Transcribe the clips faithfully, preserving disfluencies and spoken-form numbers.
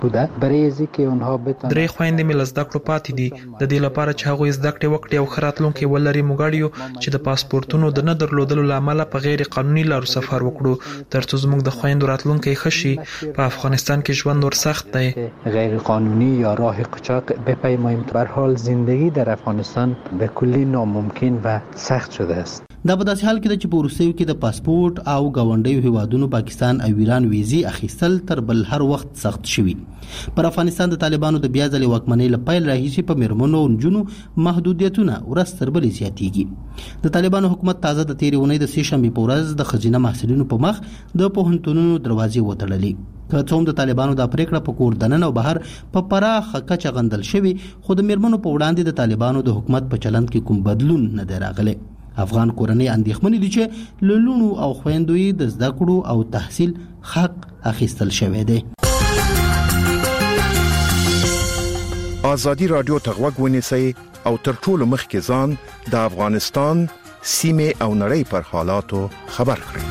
بوده برای اینکه اونها بتونن. درې خويندې مې لزده کړو پاتې دي د دې لپاره چې هغه زده کړې وکړي او خراتلونکو ولري موږ چې د پاسپورتونو د نه درلودلو لامل په غیر قانوني لارو سفر وکړو ترڅو زموږ د خويندو راتلونکو خشي. په افغانستان کې ژوند ور سخت دی، غیر قانونی یا راه قاچاق بپیماییم. به هر حال زندگی در افغانستان به کلی ناممکن و سخت شده است. دا په داسې حال کې د چې په وروستیو کې د پاسپورت او ګاونډیو هیوادونو پاکستان او ایران ویزې اخیستل تر بل هر وخت سخت شوي. پر افغانستان د طالبانو د بیا ځلې واکمنۍ له پیل راهیسې په میرمنو او نجونو محدودیتونه ورځ تر بلې زیاتېږي. د طالبانو حکومت تازه د تېرې اونۍ د سې شنبې په ورځ د ښځینه محصلینو په مخ د پوهنتونونو دروازې وتړلې. که څه هم د طالبانو دا پریکړه په کور دننه او بهر په پراخه کچه غندل شوې، خو د میرمنو په وړاندې د طالبانو د حکومت په چلند کې کوم بدلون نه دی راغلی. افغان کورنۍ اندېښمنې دي چې له لوڼو او خویندو یې د زده کړو او تحصیل حق اخیستل شوی دی. آزادي رادیو ته غوږ ونیسئ او تر ټولو مخکې ځان د افغانستان سیمې او نړۍ پر حالاتو خبر کړئ.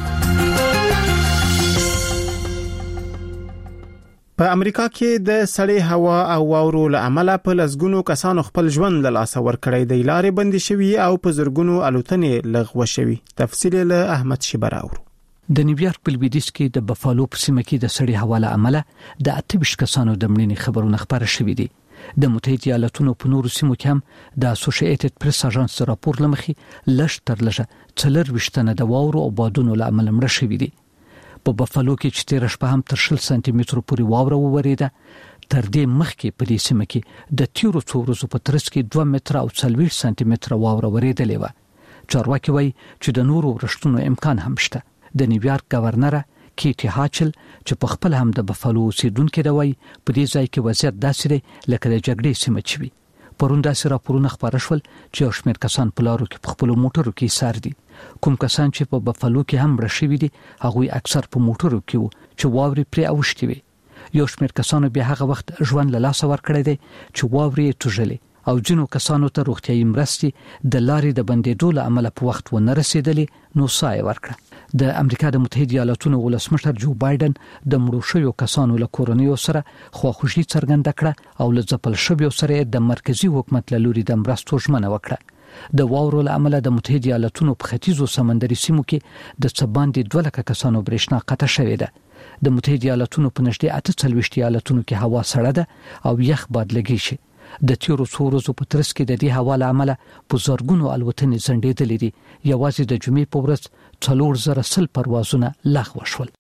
په امریکا کې د سړې هوا او واورو له امله په لسګونو کسانو خپل ژوند له لاسه ورکړی دی. لارې بندې شوي او په زرګونو الوتنې لغوه شوي. تفصیل له احمد شبر اورو. د نیویارک په لویدیځ کې د بفالو په سیمه کې د سړې هوا له امله د اته ویشت کسانو د مړینې خبرونه خبره شوي دي. د متحده ایالاتونو په نورو سیمو کې هم د اسوسییټډ پریس اژانس راپور لمخې لږ تر لږه څلور ویشتنه د واورو او بادونو له امله مړه شوي دي. په بفالو کې چې تیر شپه هم تر شل سانتي مترو پورې واوره وورېده. تر دې مخکې په دې سیمه کې د تیرو څو ورځو په ترڅ کې دوه متره او څلوېښت سانتي متره واوره ورېدلې وه. چارواکي وایي چې د نورو ورښتونو امکان هم شته. د نیویارک گورنره کیټي هاچل چې په خپل هم د بفالو اوسیدونکې ده وایي په دې ځای کې وضعیت داسې دی لکه د جګړې سیمه چې وي. پرون داسې راپورونه خپاره شول چې یو شمېر کسان په لارو کې په خپلو موټرو کې ایسار دي. کوم کسان چې په بفالو کې هم مړه شوي دي هغوی اکثر په موټرو کې وو چې واورې پرې اوښتې وي. یو شمېر کسانو بیا هغه وخت ژوند له لاسه ورکړی دی چې واورې یې توږلې او ځینو کسانو ته روغتیایي مرستې د لارې د بندېدو له امله په وخت ونه رسېدلې نو ساه یې ورکړه. د امریکا د متحده ایالاتونو ولسمشر جو بایدن د مړو شویو کسانو له کورنیو سره خواخوږي څرګنده کړه او له ځپل شویو سره د مرکزی حکومت له لوري د مرستو ژمنه وکړه. د واورو له امله د متحده ایالاتونو په ختیځو سمندري سیمو کې د څه باندې دوه لکه کسانو برېښنا قطع شوې ده. د متحده ایالاتونو په نږدې اته څلوېښت ایالتونو کې هوا سړه ده او یخ باد لګی شي. د تیرو څو ورځو په ترڅ کې د دې هوا له امله په زرګونو الوتنې ځنډېدلې دي. یوازې د جمعې په ورځ څلور زره سل پروازونه لغوه شول.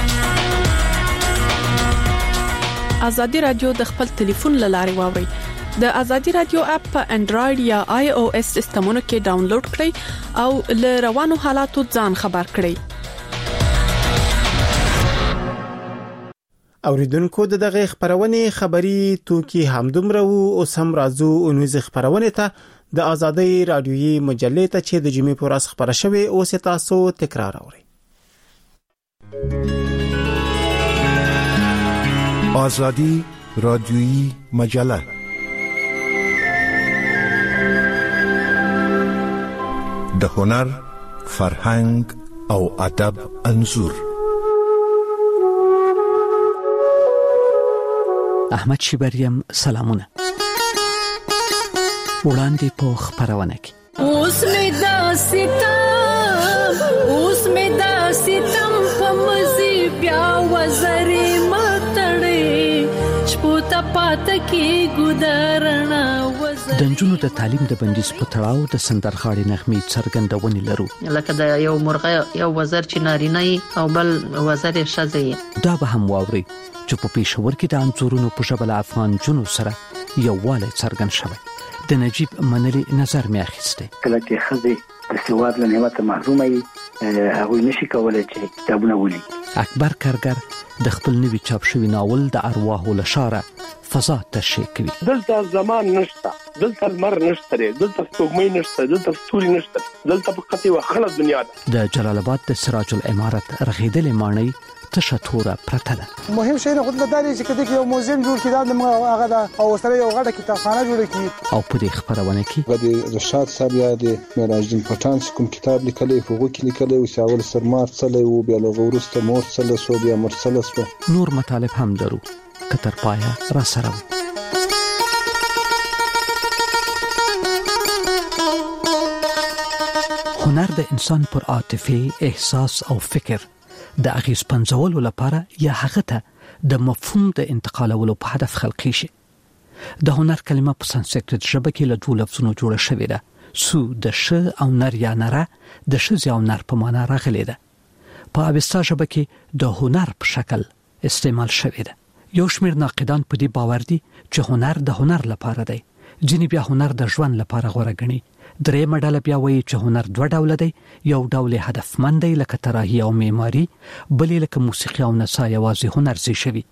ازادي رادیو د خپل ټلیفون له لارې واورئ. د ازادي رادیو اپ په انډراید یا آی او اس سیستمونو کې ډاونلوډ کړئ او له روانو حالاتو ځان خبر کړئ. اوریدونکو د دغه خبرونه خبري توکي همدومره وو او سم رازو اونیز خبرونه ته د ازادي رادیوي مجلې ته چې د جمعې په ورځ خبره شوه او تاسو تکرار اورئ. ازادي رادیوي مجله د هنر، فرهنګ او ادب انځور. احمد شبریم سلامونه. وړاندې په خبرونه کې اوس می دا ستم اوس می دا ستم په مزي بیا وزري متړې شپوت پات کې ګدارنا وزري. د نجونو د تعلیم د بندیز په تړاو د سندرغاړي نغمې څرګندونې لرو. لکه د یو مرغه یو وزر چې نارینه او بل وزر ښځه. دا به هم واوري چې په پېښور کې د انځورونو په ژبه افغان جنو سره یووالی څرګند شوی. د نجیب منلی نظر می اخیسته. کله چې خزه د سواد له نعمت محرومه وي هغه نشي کولای چې کتابونه ولولي. اکبر کارګر د خپل نوي چاپ شوی ناول د ارواحو لشاره فضا تشریح کوي. دلته زمان نشته، دلته المر نشته، دلته سپوږمۍ نشته، دلته ستوري نشته، دلته فقط یو خلک دنیا ده. د جلال آباد د سراج العمارت رغیدلې ماڼۍ تشه توره پرته ده. مهم شی نه خدای داري چې کدی یو موزیم جوړ کړي دا موږ هغه دا او سره یو غټه کتابخانه جوړ کړي. او په دې خبرونه کې غدي رشاد صاحب یاد معراج الدین پټان کوم کتاب لیکلی هغه کې لیکلی او شاول سرمار څلې او بیا له ورسته مور څلې سو بیا مرسلس په نور مطالب هم درو. که تر پایه را سره وي. هنر د انسان پر عاطفه، احساس او فکر د اغیز پنځولو لپاره یا هغه ته د مفهوم د انتقالولو په هدف خلقی شي. د هنر کلمه په سانسکریت ژبه کې له دوه لفظونو جوړه شوې ده. سو د ش او نر یا نره د ښځې او نر په معنا راغلې ده. په اوستا ژبه کې د هنر په شکل استعمال شوې ده. یو شمېر ناقدان په دې باور دي چې هنر د هنر لپاره دی. ځینې بیا هنر د ژوند لپاره غوره ګڼي. درېیمه ډله بیا وایي چې هنر دوه ډوله دی. یو ډول هدفمند دی لکه طراحي او معماري، بل لکه موسیقي او نڅا یوازې هنر زی شوي.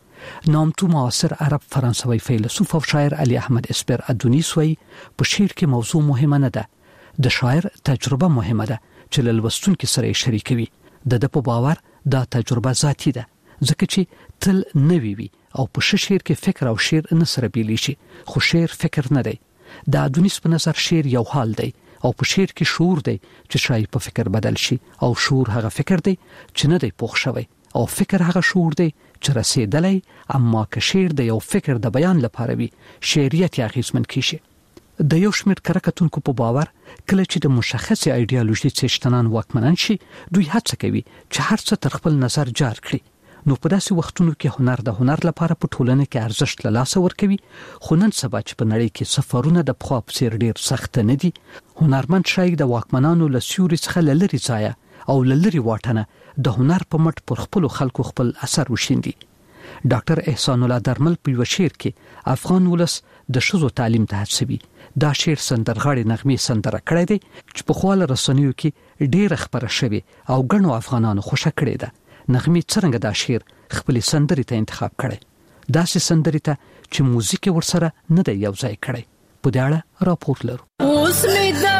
نامتو معاصر عرب فرانسوي فیلسوف او شاعر علي احمد اسپر ادونیس وایي په شعر کې موضوع مهمه نه ده، د شاعر تجربه مهمه ده چې له لوستونکو سره یې شریکوي. د ده په باور دا تجربه ذاتي ده ځکه چې تل نوی وي او په شعر کې فکر او شعر نه سره بیلی شي، خو شعر فکر نه دی. د ادونیس په نظر شعر یو حال دی او په شعر کې شعور دی چې شای په فکر بدل شي، او شعور هغه فکر دی چې نه دی پوښ شوی، او فکر هغه شعور دی چې رسیدلی. اما که شعر د یو فکر د بیان لپاره وي، شعریت یې اغیزمن کیږي. د یو شمېر کره کتونکو په باور کله چې د مشخصې ایډیالوژي څښتنان واکمنان شي، دوی هڅه کوي چې هر څه تر خپل نظر جار کړي. نو په داسې وختونو کې هنر د هنر لپاره په ټولنه کې ارزښت له لاسه ورکوي. خو نن سبا چې په نړۍ کې سفرونه د پخوا په څېر ډېر سخت نه دي، هنرمند شاعر د واکمنانو له سیوري څخه له لرې ځایه او له لرې واټنه د هنر په مټ پر خپلو خلکو خپل اثر وشیندي. ډاکټر احسان الله درمل په یو شعر کې افغان ولس د ښځو تعلیم ته هڅوي. دا شعر سندرغاړي نغمې سندره کړی دی چې په خوا له رسنیو کې ډېره خپره شوې او ګڼو افغانانو خوښه کړې ده. نغمې څرنګه دا شعر خپل سندرې ته انتخاب کړي، داسې سندرې ته چې موزیک ورسره نه دی یو ځای کړي. په دې اړه راپور لرو. اوس مې دا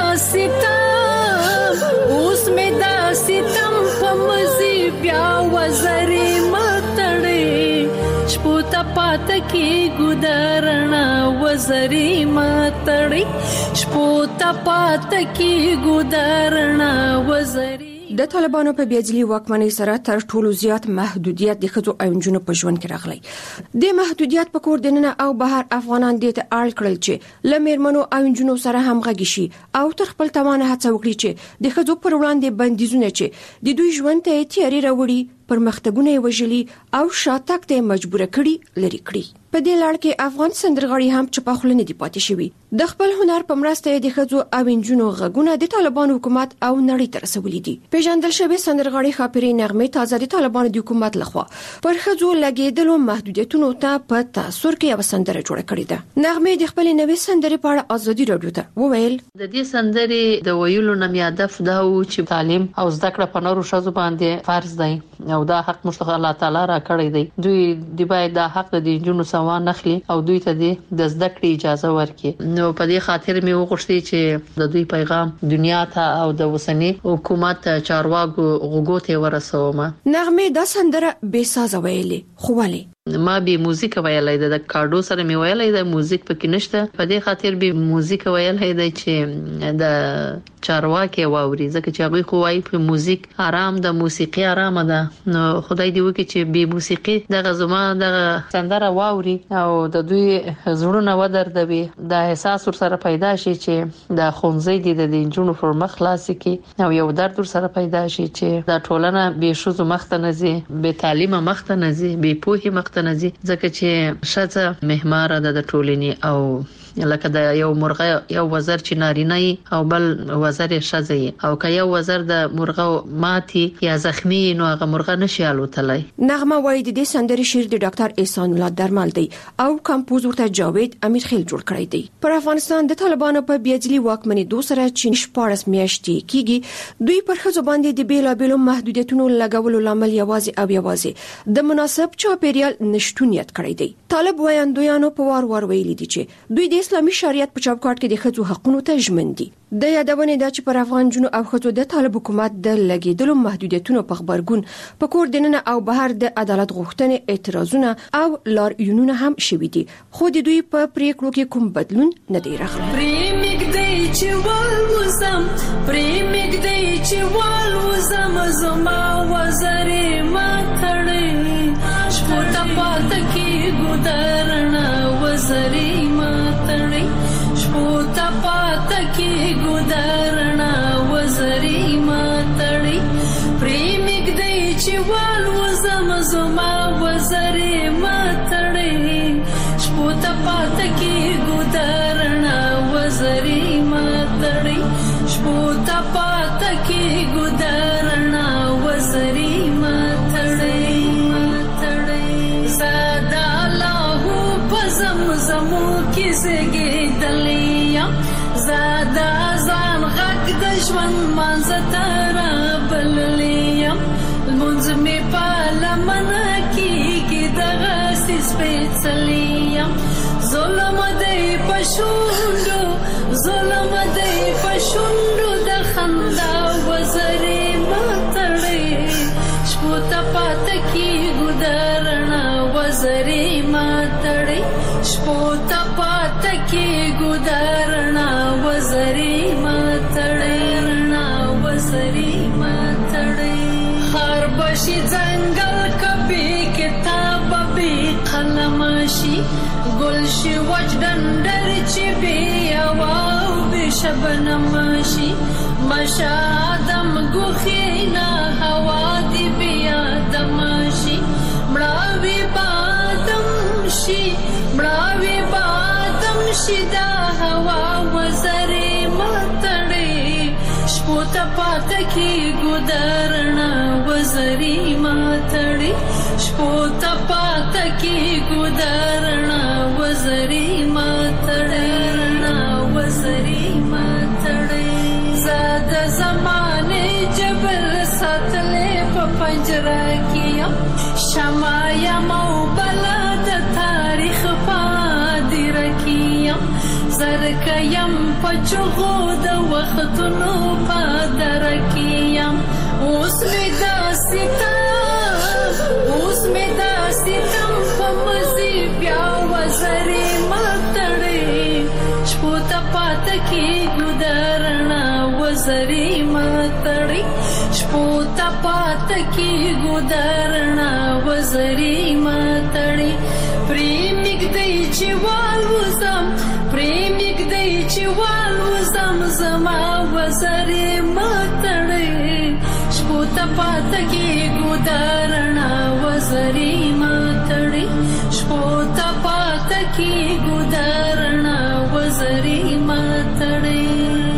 ستم اوس مې دا ستم په مزي بیا وزري متړې شپوتا پات کې ګدارنا وزري متړې شپوتا پات کې ګدارنا وزري. د طالبانو په بیاځلي واکمنۍ سره تر ټولو زیات محدودیت د ښځو او نجونو په ژوند کې راغلی. د محدودیت په کور دننه او بهر افغانان دې ته اړ کړل چې له میرمنو او نجونو سره همغږي شي او تر خپل توانه هڅه وکړي چې د ښځو پر وړاندې بندیزونه چې د دوی ژوند ته تیاری راوړي، پرمختګونه یې وژلي او شاتګ ته مجبور کړي لري کړي. په دې لړ کې افغان سندرغاړي هم چې په خلنه دي پاتې شوي. د خپل هنر په مرسته د ښځو او نجونو غږونه د طالبانو حکومت او نړۍ ته رسولي دي. پیژندل شوی سندرغاړي خاپری نغمه تازه د طالبانو د حکومت لخوا پر ښځو لګیدلو محدودیتونو ته په تاثیر کې یو سندره جوړه کړې ده. نغمه د خپل نوې سندرې په اړه ازادي رادیو ته وویل د دې سندرې د ویلو نم هدف دا و چې تعلیم او زده کړه په نورو ښځو باندې فرض دی او دا حق مشتق الله تعالی را کړی دی. دوی د باید دا حق د جنونو سوا نخلي او دوی ته د زده کړې اجازه ورکړي. نو په دې خاطر مې وغوښتي چې د دوی پیغام دنیا ته او د وسنی حکومت چارواکو غوږو ته ورسوم. نغمه دا سندره بې سازه ویلې خو ولې ما به موزیک ویلای د کارډو سره می ویلای د موزیک پکې نشته. په دې خاطر به موزیک ویلای دی چې د چارواکي واوري ځکه چې هغه خو وايي په موزیک آرام د موسیقي آرام ده. نو خدای دې وکړي چې به موسیقي د غزما د سندره واوري او د دوی زړونه ودردوي، د احساس ور سره پیدا شي چې د خونځي د دینجونو پر مخ خلاصي کې او یو درد ور سره پیدا شي چې د ټولنه به شوزو مخته نزي، به تعلیم مخته نزي، به پوهه مخته نزي، ځکه چې شته محمار ده د ټولنې او لکه د یو مرغه یو وزر چې نارینه او بل وزر شذې او که یو وزر د مرغه ماتي یا زخمی نو هغه مرغه نشي الوتلای. نغمه وایي د دې سندرې شعر د ډاکټر احسان الله درمل دی او کمپوز ورته جاوید امیر خیل جوړ کړی دی. پر افغانستان د طالبانو په بیاځلي واکمنۍ دوه سره چې شپږ میاشتې کیږي دوی پر ښځو باندې د بیلابېلو محدودیتونو لګولو لامل یوازې او یوازې د مناسب چاپیریال نشټونیت کړی دی. طالب وایندویانو په وار وار ویلي دي چې دوی د اسلامي شریعت په چوکاټ کې د ښځو حقوقو ته ژمن دي. د یادونه ده چې پر افغان جنو او ښځو د طالب حکومت د لګیدلو محدودیتونو په خبرګون په کور دننه او بهر د عدالت غوښتنې اعتراضونه او لاریونونه هم شوي دي، خو د دوی په پریکړو کې کوم بدلون نه دی راغلی. پریمګ دی چې والوزم پریمګ دی چې والوزم زما وزرې ما تړې شپه پات کې ګودرنا وزري ماتړي شپوتا پاتا کې ګودرنا وزري ماتړي پریمګ دې چې وال وزم زما وزري ماتړي شپوتا پاتا کې ګودرنا وزري ماتړي شپوتا پاتا کې ګودرنا وزري ماتړي زادا الله پزم زمو کې زګې دلیا زادا ځان غږ د ژوند منځتر بللیا المنځ می پالمن کې کې دغه سپېڅلیا ظلم دې پښوندو ظلم دې پښوندو د خندا وزري ماتړي شپوتا پات کې ګودرنا وزري ماتړي شپوتا پات کې ګودرنا وزري ماتړي وزري ماتړي خر بشي ځنګل کبي کتاب به قلم شي ګل شي وجدندر چې بیا واو به شبنم شي مشادم ګوخینا هوا دی بیا دمشي مړاوي بادم شي مړاوي بادم شي دا هوا وزري ماتړي شپوتا پات کې ګودرنا وزري ماتړي شپوتا پات کې ګودرنا وزري ماتړي وزري ماتړي زاد زمانه جبل ساتلې په پنجره کې شمایا مو بلد تاریخ پادر کې زرکیم پچغو د وختونو پادر کې اوس می داستا اوس می داستا په مزي بیا وزري ماتړي شپوتا پات کې ګودرنا وزري ماتړي شپوتا پات کې ګودرنا وزري ماتړي پریمګ دې چې والوزم پریمګ دې چې والوزم زما وزري ماتړي شپوتا پات کې ګودرنا وزري ماتړي شپوتا پات کې ګودرنا وزري ماتړي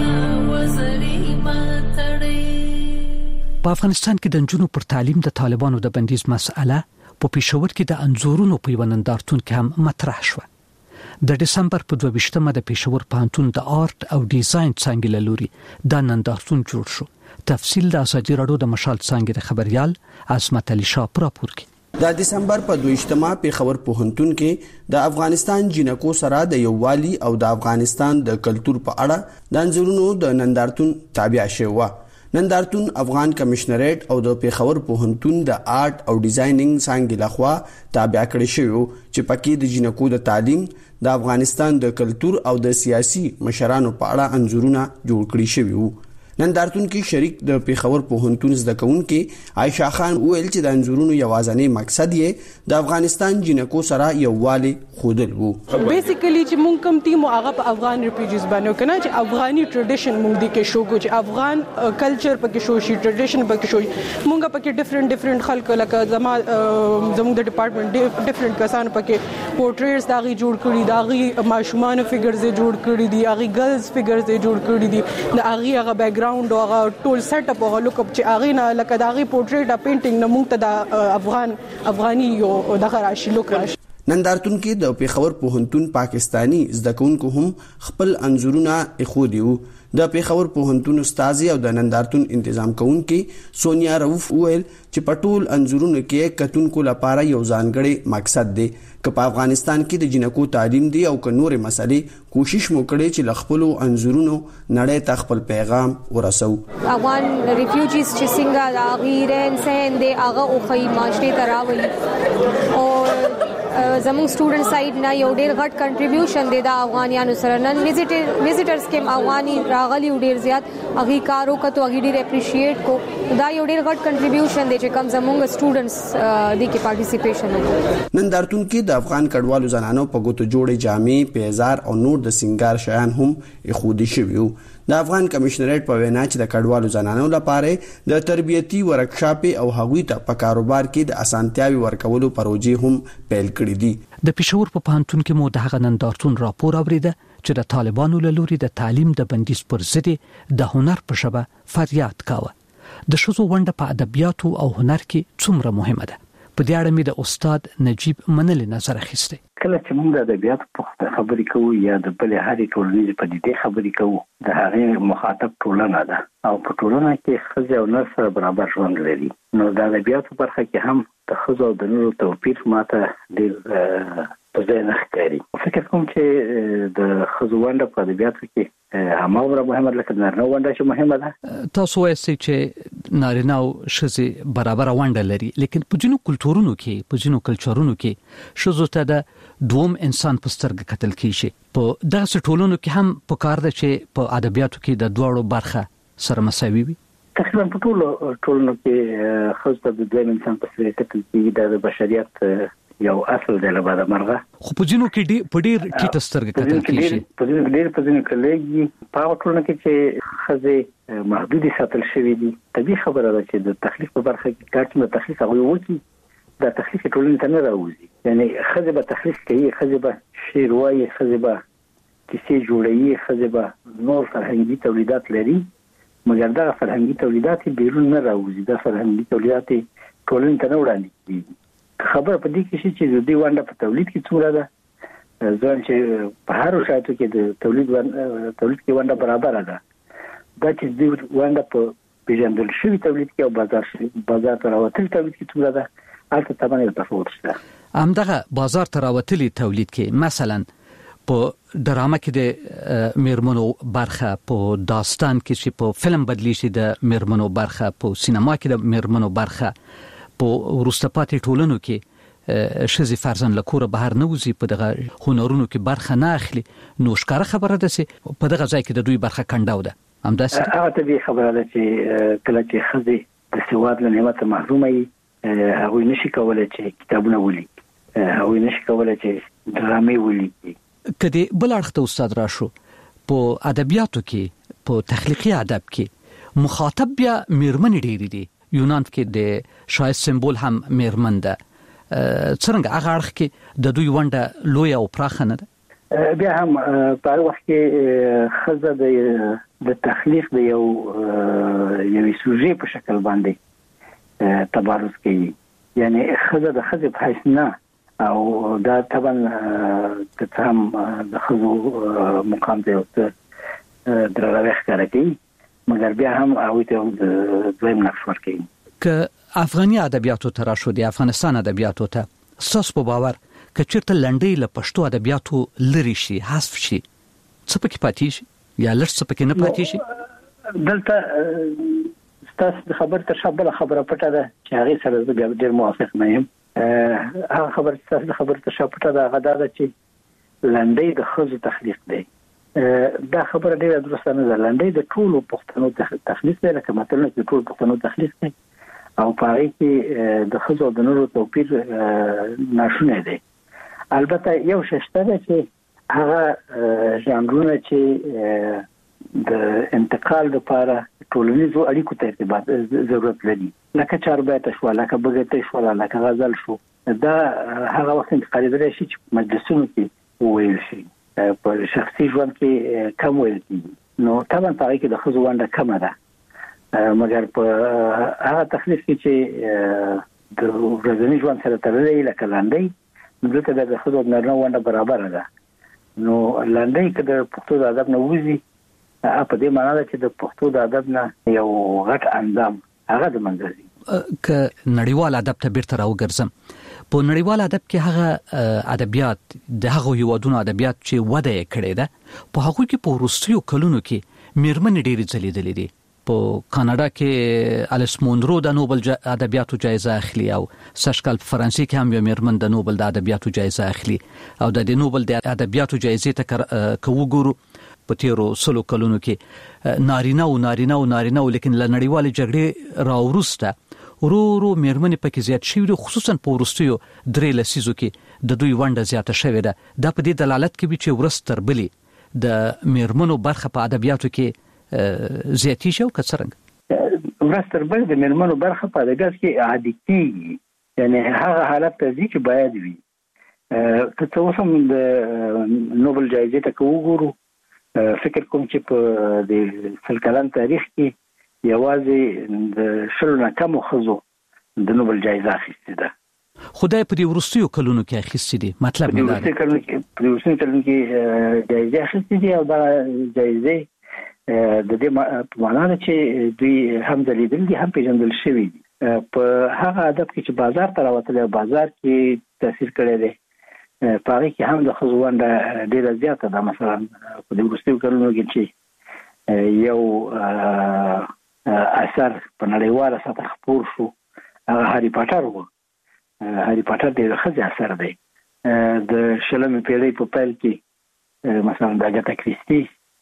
وزري ماتړي په افغانستان کې د نجونو پر تعلیم د طالبانو د بندیز مسأله په پېښور کې د انزورونو په نندارتون کې هم مطرح شوه. د دسمبر په دوه ویشتمه د پېښور پوهنتون د آرټ او ډیزاین څانګې له لوري دا نندارتون جوړ شو. تفصیل د ازادي راډیو د مشال څانګې د خبريال عصمت علي شاه راپور کوي. د دسمبر په دوه ویشتمه پېښور پوهنتون کې د افغانستان جنکو سره د یووالي او د افغانستان د کلچر په اړه د انزورونو د نندارتون تابع شوه. نندارتون افغان کمشنریټ او د پېښور پوهنتون د آرټ او ډیزاینینګ څانګې لخوا تابع کړی شوی چې پکې د جنکو د تعلیم د افغانستان د کلچر او د سیاسي مشرانو په اړه انزورونه جوړ کړی شوی وو. نندارتون کې شریک د پېښور پوهنتون زده کوونکي عائشہ خان وویل چې د انزورونو یوازینی مقصد یې د افغانستان جنکو سره یووالي خودل وو. بیسیکلی چې مونږ کوم ټیم هغه په افغان ریفیوجیز باندې کنه چې افغاني ټریډیشن مونږ د کې شو چې افغان کلچر پکې شو شي ټریډیشن پکې شو مونږ پکې ډیفرنٹ ډیفرنٹ خلک لکه زما زموږ د ډپارټمنټ ډیفرنٹ کسان پکې پورټریټس داغي جوړ کړي داغي ماشومان فګرز جوړ کړي دي اغي ګرلز فګرز جوړ کړي دي د اغي هغه بیک ګراوند او هغه ټول سیټ اپ او لوک اپ چې اغي نه لکه داغي پورټریټ ا پینټینګ نه مونږ ته د افغان افغاني یو دغه راشي لوک راشي. نندارتون کې د پېښور پوهنتون پاکستانی زده کوونکو هم خپل انزورونه اخودیو. د پېښور پوهنتون استاد او د نندارتون تنظیم کوونکي سونیا روف وویل چې په ټول انزورونو کې کتونکو لپاره یو ځانګړی مقصد دی چې په افغانستان کې د جنکو تعلیم دی او ک نور مسلې کوشش مو کړي چې لخپلو انزورونو نړۍ ته خپل پیغام ورسو. افغان ریفیوجیز چې څنګه د غیرن سین دی هغه او خی معاشري تراولي او زموږ سټوډنټ سایډ نه یو ډیر غټ کنټریبیوشن دی د افغانانو سره نن ویزیټر ویزیټرز کې افغاني راغلي ډیر زیات هغه کارو کته هغه ډیر اپریشیټ کو دا یو ډیر غټ کنټریبیوشن دی چې کوم زموږ سټوډنټس دی کې پارټیسیپیشن وکړي. نندارتون کې د افغان کډوالو زنانو په ګوتو جوړې جامې، پیزار او نور د سنگار شیان هم خودي شویو. د افغان کمشنریټ په وینا چې د کډوالو زنانو لپاره د تربیتی ورکشاپ او هغوی ته په کاروبار کې د اسانتیاوي ورکولو پروژې هم پیل کړې دي. د پېښور په پوهنتون کې مو د هغه نندارتون راپور اوریده چې د طالبانو له لوري د تعلیم د بندیز پر ضد د هنر په ژبه فریاد کاوه. د ښځو ونډه په ادبیاتو او هنر کې څومره مهمه ده؟ په دې اړه مې د استاد نجیب منل نظر اخیسته. کله چې موږ د ادبیاتو په خبرې کوو یا د بلې هرې ټولنیزې پدیدې خبرې کوو د هغې مخاطب ټولنه ده او په ټولنه کې ښځې او نر سره برابر ژوند لري. نو د ادبیاتو برخه کې هم د ښځو او د نرو توپیر ماته ډېر په ځای نه ښکاري. فکر کوم چې د ښځو ونډه په ادبیاتو کې هماغومره مهمه ده لکه د نارینه ونډه چې مهمه ده. تاسو وایئ چې نارینه او ښځې برابر ونډه لري، لیکن په ځینو کلتورونو کې په ځینو کلچرونو کې ښځو ته د دوم انسان په سترګه کتل کیږي. په دغه ټولنو کې هم په کار ده چې په ادبیاتو کې د دوړو برخه سره مساوي وي. تقریبا په ټولو ټولنو کې ښځو ته د دویم انسان په سترګه کتل کیږي. د بشریت یو اصل دی له بعده مرغه. خو په ځینو کې ډېر په ډېر ټیټه سترګه کتل کیږي. په ځینو ډېر په ځینو کې لږ په هغه ټولنه کې چې ښځې محدودې ساتل شوې دي. طبیعي خبره ده چې د تخلیق په برخه کې کار چې د تخلیق هغوی وکړي د تخلیق ټولنې ته نه راوځي. یعنی ښځې به تخلیق کوي، ښځې به شعر وایي، ښځې به کیسې جوړوي، ښځې به نور فرهنګي تولیدات لري، مګر دغه فرهنګي تولیدات بیرون نه راوځي. دا فرهنګي تولیدات ټولنې ته نه وړاندې کېږي. خبره په دې کې چې د دې ونډه په تولید کې څومره ده، ځان چې په هر شایتو کې د تولید تولید کې ونډه برابر ده. دا چې د ونډه په پیژندل شوی تولید کې او بازار شوی بازار ته راوتل تولید کې څومره ده، البته طبعا یو تفاوت شته. همدغه بازار ته راوتلی تولید کې مثلا په ډرامه کې د میرمنو برخه، په داستان کې چې په فلم بدلی شي د میرمنو برخه، په سینما کې د میرمنو برخه، په وروسته پاتې ټولنو کې ښځې فرضاً له کوره بهر نه وځي، په دغه هنرونو کې برخه نه اخلي. نو ښکاره خبره ده چې په دغه ځای کې د دوی برخه کنډاو ده. همداسې هغه طبیعي خبره ده چې کله چې ښځې د سواد له نعمته محرومه وي، هغوی نشي کولی چې کتابونه ولیکي، هغوی نشي کولی چې ډرامې ولیکي. که دې بل اړخ ته استاد راشو، په ادبیاتو کې په تخلیقي ادب کې مخاطب بیا میرمنې ډېرې دي. یونان کې د شایست سمبول هم میرمن ده. څرنګه هغه اړخ کې د دوی ونډه لوی او پراخه نه ده؟ بیا هم په هغه وخت کې ښځه د د تخلیق د یو یوې سوژې په شکل باندې تبارز کوي. یعنی ښځه د ښځې په حیث نه، او دا طبعا که څه هم د ښځو مقام ته یو څه درناوی ښکاره کوي، مګر بیا هم هغوی ته د دویم نقش ورکوي. که افغاني ادبیاتو ته راشو، د افغانستان ادبیاتو ته، ستاسو په باور که چېرته لنډۍ له پښتو ادبیاتو لرې شي، حذف شي، څه پکې پاتې شي یا لږ څه پکې نه پاتې شي؟ دلته ستاسو د خبرې تر شا بله خبره پټه ده چې هغې سره زه بیا ډېر موافق نه یم. هغه خبره چې ستاسو د خبرې تر شا پټه ده هغه دا ده چې لنډۍ د ښځو تخلیق دی. دا خبره ډیره درسته نه ده. لنډۍ د ټولو پښتنو تخلیق دی، لکه متلونه کې ټول پښتنو تخلیق دی، او په هغې کې د ښځو او د نرو توپیر ناشونی دی. البته یو شی شته ده چې هغه ژانرونه چې د انتقال لپاره ټولنیزو اړیکو ته ارتباط ضرورت لري، لکه چاربیته شوه، لکه بګتی شوه، لکه غزل شو، دا هغه وخت انتقالېدلی شي چې په مجلسونو کې وویل شي، په شخصي ژوند کې کم ویل کېږي. نو طبعا په هغې کې د ښځو ونډه کمه ده، مګر په هغه تخلیق کې چې د ورځني ژوند سره تړلی لکه لنډۍ، نو دلته د ښځو او نارینه ونډه برابره ده. نو لنډۍ که د پښتو د ادب نه وځي، په دې معنا ده چې د پښتو د ادب نه یو غټ اندام هغه د منځه ځي. که نړیوال ادب ته بیرته راوګرځم، په نړیوال ادب کې هغه ادبیات د هغو هیوادونو ادبیات چې وده یې کړې ده، په هغوی کې په وروستیو کلونو کې میرمنې ډېرې ځلیدلې دي. په کاناډا کې الیس مونرو د نوبل ادبیاتو جایزه اخلي او سشکل په فرانسې کې هم یو میرمن د نوبل د ادبیاتو جایزه اخلي او د نوبل د ادبیاتو جایزې ته کوګورو په تیرو سلو کلونو کې نارینه او نارینه او نارینه لیکن ل نړیوال جګړې راورسته ورو ورو میرمنې پکې زیات شوي خصوصا په ورستیو درې لسیزو کې د دوی ونډه زیاته شوې ده دا په دې دلالت کوي چې ورستر بلی د میرمنو برخه په ادبیاتو کې زیاتی شو کڅرنګ ورستر بل د میرمنو برخه په ادبیات کې عادي کیږي یعنی هغه حالت ته چې باید وي که څه وسم د نوبل جایزې ته وګورو فکر کوم چې په د سل کلن تاریخ کې یوازې د شلو نه کم خزو د نوبل جایزه اخیستې ده خدای په دې ورستیو کلونو کې اخیستې دي مطلب نه دا په دې ورستیو کلونو کې جایزه اخیستې دي او دا جایزه د دې په معنا ده چې دوی هم دلیدل دي هم پیژندل شوی دي په هغه ادب کې چې بازار ته راوتل بازار کې تاثیر کړی دی په هغه کې هم د خزو ونډه ډیره زیاته ده مثلا په دې ورستیو کلونو کې چې یو اثر په نړیواله سطح خپور شو هغه هری پاتر وو هری پاتر ډیر ښه اثر دی د شلمې پیړۍ په پیل کې مثلا د اګاتا کریسټي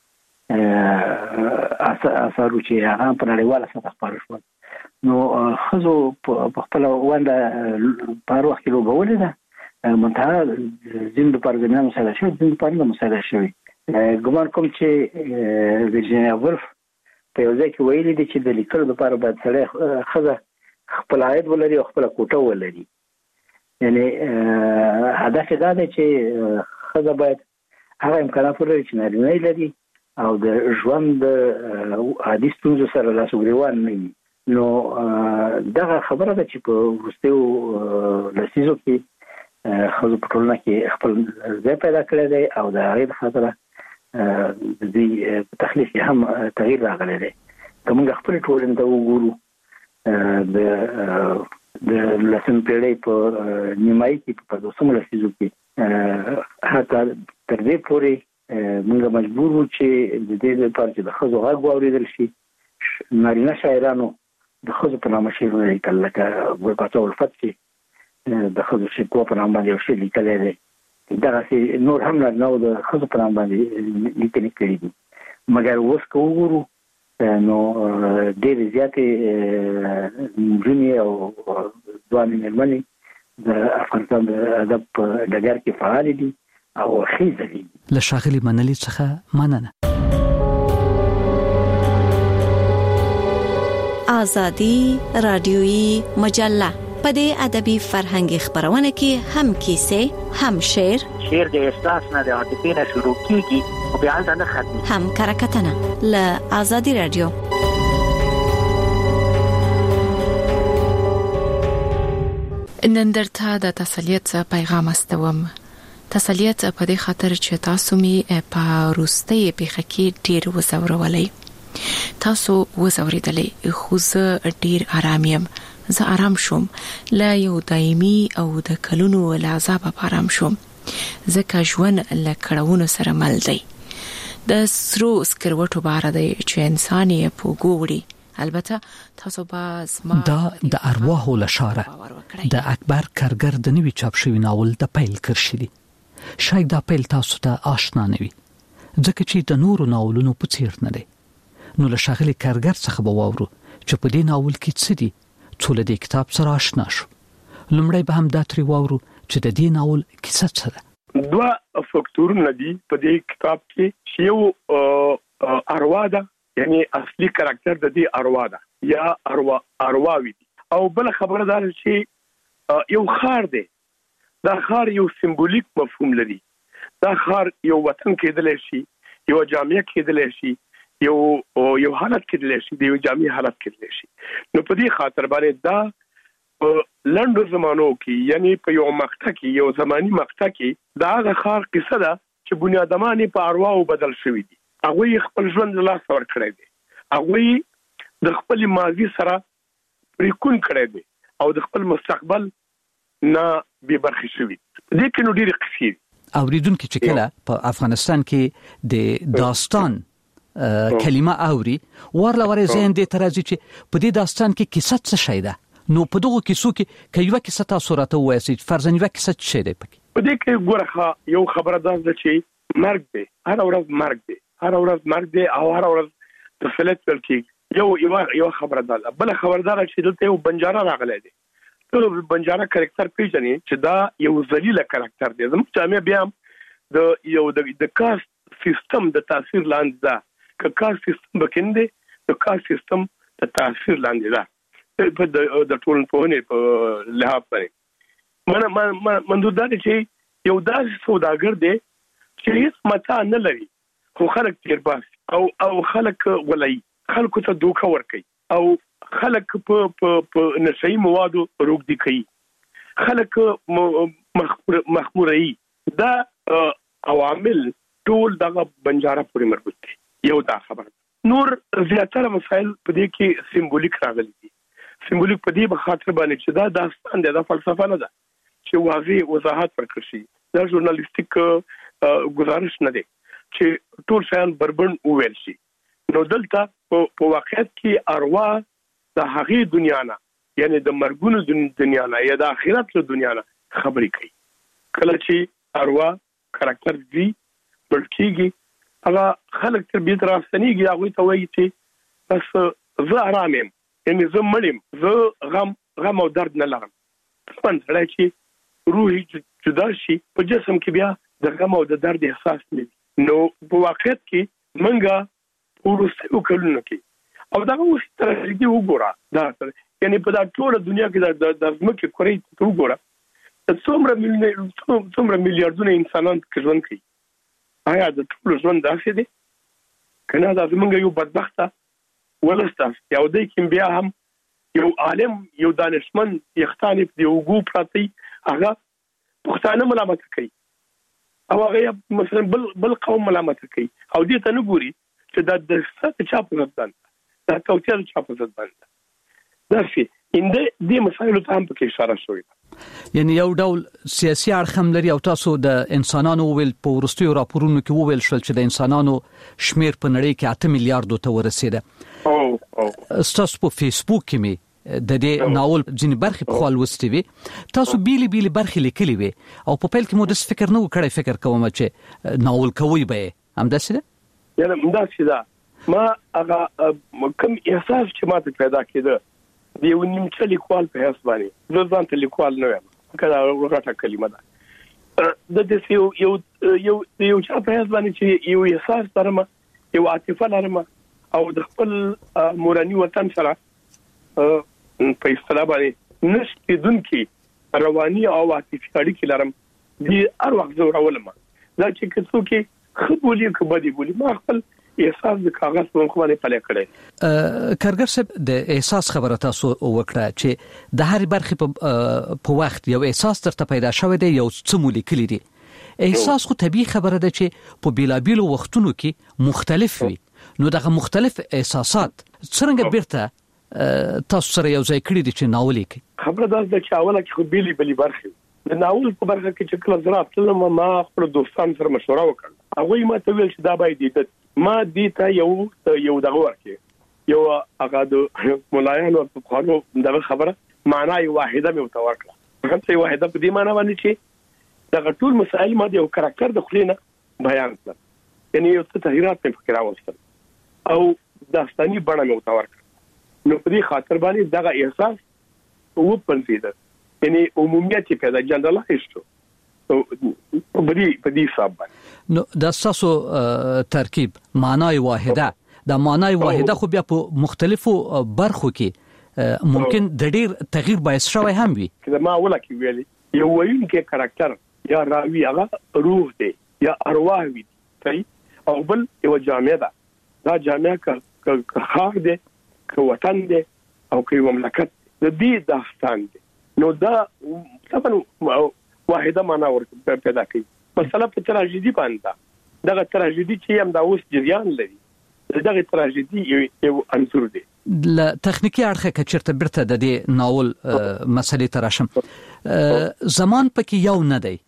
اثر چې هغه په نړیواله سطح خپور شو نو خزو په خپل ونډه په هر وخت کې لوبولې ده منتها زند پر زمینه مساعده شوی زند پر نه مساعده شوی ګمان کوم چې ورجینیا وولف په یو ځای کې ویلي دي چې د لیکلو لپاره باید سړی خزه خپل عاید ولري او خپل کوټه ولري یعنی هدف دا دی چې خزه باید هغه امکانات ولري چې نارینه لري او د ژوند عادي ستونزو سره لاسوګریوان نه وي نو دغه خبره ده چې په وروستیو لسیزو کې خزو په ټولنه کې خپل ځای پیدا کړی دی او د هغې د خاطره د دوی په تخلیق کې هم تغییر راغلی دی که موږ خپلې ټولنې ته وګورو د د لسمې پیړۍ په نیمایي کې په پنځوسمو لسیزو کې حتی تر دې پورې موږ مجبور وو چې د دې لپاره چې د ښځو غږ واورېدل شي نارینه شاعرانو د ښځو په نامه شعرونه لیکل لکه ګل پاچا الفت چې د ښځو شکوه په نام باندې یو شعر لیکلی دی دغسې نور هم نارینهو د ښځو په نام باندې لیکنې کړي دي مګر اوس که وګورو نو ډېرې زیاتې نجونې او ځوانې مېرمنې د افغانستان د ادب په ډګر کې فعالې دي او خیزه دي له ښاغلي منلي څخه مننه آزادی رادیویی مجله په دې ادبي فرهنګي خبرونه کې هم کیسه هم شعر شعر د احساس نه د عاطفې نه شروع کیږي او بیا ځنه ختمي هم کرکټنه له آزادی رادیو نن درته د تسلیت پیغام استوم تسلیت په دې خاطر چې تاسو می په روستي پیخه کې ډیر وزورولې تاسو وزوریدلې خو زه ډیر آرام یم زه آرام شوم لا یو دایمي او د کلونو له عذاب آرام شوم ځکه ژوند له کړهونو سره مل دی د سرو سکروټو بار دی چې انسان یې پوګوړي البته تاسو باز ما دا د ارواحو لشاره د اکبر کرګر د نوي چاپ شوی ناول د پیل کرشي شاید دا پیل تاسو ته آشنا نه وي ځکه چې د نورو ناولونو په څیر نه دی نو له ښاغلي کارګر څخه به واورو چې په دې ناول کې څه دي څو له دې کتاب سره آشنا شو لومړی به هم دا ترې واورو چې د دې ناول کیسه څه ده دوه فکتورونه دي په دې کتاب کې چې یو اروا ده یعنی اصلي کاراکټر د دې اروا ده یا اروا ارواوي او بل خبره ده چې یو خار دی دا خار یو سمبولیک مفهوم لري دا خار یو وطن کېدلی شي یو جامعه کېدلی شي یو یو حالت کېدلی شي یو جامعه حالت کېدلی شي نو په دې خاطر باندې دا لندو زمانو کې یعنی په یو مقطع کې یو زماني مقطع کې دا د خار قصه ده چې بنیادمان په ارواو بدل شوی دي هغه خپل ژوند له لاس ور کړی دي هغه د خپل ماضي سره پریکون کړی دي او د خپل مستقبل نه به برخه شوی دي کې نو ډېر قصې اوریدونکو چې کله په افغانستان کې د داستان کلمه اوري ورله ورې ذهن دې ترازی چې په دې داستان کې کیسه څه شي ده. نو په دغه کیسو کې کيوه کیسه تاسو راته وایي فرضاً یو کیسه څه شي ده پکې په دې کې ګورخه یو خبره ده چې مرګ دی، هر ورځ مرګ دی، هر ورځ مرګ دی او هر ورځ تفلت ورکی یو یو یو خبره ده. بل خبردار چې دلته یو بنجاره راغلی دی، ټول بنجاره کریکټر پیژني چې دا یو ذلیل کریکټر دی. زموږ جامع بیا د یو د کاست سیستم د تاثیر لاندې ده، که کاست سیستم بکینده د کاست سیستم د تاثیر لاندې ده په د ټولنپوهنې په لحاظ سره. من منظور دا دی چې یو داسې سوداګر دی چې هیڅ متاع نه لري خو خلک تیر باسي او او خلک ولای خلکو ته دوکه ورکوي او خلک په په نشئی موادو روږدي کوي، خلک مخموري. دا عوامل ټول دغه بنجاره پورې مربوط دي. یو دا خبره. نور زیاتره مسائل په دې کې سیمبولیک راغلي دي. سیمبولیک په دې په خاطر باندې چې دا داستان دی، دا فلسفه نه ده چې واضح وضاحت ورکړي. دا ژورنالیستیک گزارش نه دی چې ټول شیان بربند وویل شي. نو دلته په واقعیت کې ارواح د هغې دنیا نه، یعنی د مرګونو دنیا نه یا د آخرت له دنیا نه خبرې کوي. کله چې ارواح کاراکټر دی بلکېږي هغه خلک تر بیت راستنیږي، هغه ته وایي چې بس زه آرام یم، یعنی زه مړ یم، زه غم غم او درد نه لرم. څنګه سړی چې روحي جدا شي په جسم کې بیا د غم او د درد احساس نه وي. نو په واقعیت کې منګه ورسته وکړو کې او دا اوس ترجیح وګوره، دا یعنی په دا ټول دنیا کې د ځمکې کورې ته وګوره څومره ملیون څومره میلیارډونه انسانان ژوند کوي. آیا د ټول ژوند داسې دی کنه؟ دا زمونږ یو بدبخته ولسته یو دی کې بیا هم یو عالم یو دانشمند یختانې په وګو پراتی هغه پښتانه ملامت کوي او هغه مثلا بل بل قوم ملامت کوي او دې ته نه ګوري چې دا د ست چا په ځد باندې دا توتیل چا په ځد باندې دا شي انده دې مسایلو ته هم په اشاره شوې. یعنی یو ډول سیاسي اړخ هم لري او تاسو د انسانانو ویل په ورستیو راپورونو کې وویل شول چې د انسانانو شمیر په نړۍ کې اته میلیارډ ته ورسېده. او او تاسو په فیسبوک کې می د دې ناول ځینې برخې په خپل وستې وي، تاسو بیلی بیلی برخې لیکلې وي او په پیل کې مو د فکر نه وکړی فکر کوم چې ناول کوي به هم داسې ده. یعنی همداسې ده. ما هغه کوم احساس چې ماته پیدا کېده دی یو نیمچه لیکوال په حساب باندې زه ځان ته لیکوال نه یم، کله ورغټه کلمه ده د دې یو یو یو یو چا په حساب باندې چې یو احساس لرم، یو عاطفه لرم او د خپل موراني وطن سره په اصطلاح باندې نشته دونکي رواني او عاطفي اړیکې لرم. دې هر وخت زه راولم دا چې څوک خبولي کبدي بولی ما خپل احساس د کاغذ په مخ باندې پلي کړی. کارګر صاحب د احساس خبره تاسو وکړه چې د هر برخه په وخت یو احساس ترته پیدا شوی دی، یو څه مو لیکلی دی. احساس خو طبيعي خبره ده چې په بیلابیلو وختونو کې مختلف وي. نو دغه مختلف احساسات څنګه بیرته تاسو سره یو ځای کړی دي چې ناول کې؟ خبره ده چې اوله کې خو بیلی بیلی برخه د ناول په برخه کې چې کله زراعت تلم ما خپل دوستان سره مشوره وکړه. هغه ما ته ویل چې دا باید دې ما دې ته یو یو دغه ورکې یو هغه د مولایانو په خانو دغه خبره معنی واحده مې وته ورکړه. هغه واحده په دې معنی باندې چې دغه ټول مسائل ما د یو کاراکټر د خلینو بیان کړ، یعنی یو څه تغیرات په فکر راوستل او داستاني بڼه مې وته ورکړه. نو په دې خاطر باندې دغه احساس و پنځیده، یعنی عمومیت پیدا جنرالایز شو په دې په دې حساب باندې. نو د تاسو ترکیب معنی واحده، د معنی واحده خو بیا په مختلفو برخو کې ممکن د ډیر تغییر باعث شوی هم وي. کله ما ولا کې ویلي یو وین کې کاراکټر یا راوی هغه روح دی یا ارواح وي او بل یو جامعه ده. دا جامعه ک خاص دی که وطن دی او که مملکت د دې داستان دی. نو دا طبعا واحده معنا ورته پیدا کوي. مثلا په تراژیدي باندې دغه تراژیدي چې هم دا اوس جریان لري، دغه تراژیدي یو عنصر دی. ل تخنیکی اړخه کې چیرته برته د دې ناول مسلې تراشم زمان پکې یو نه دی،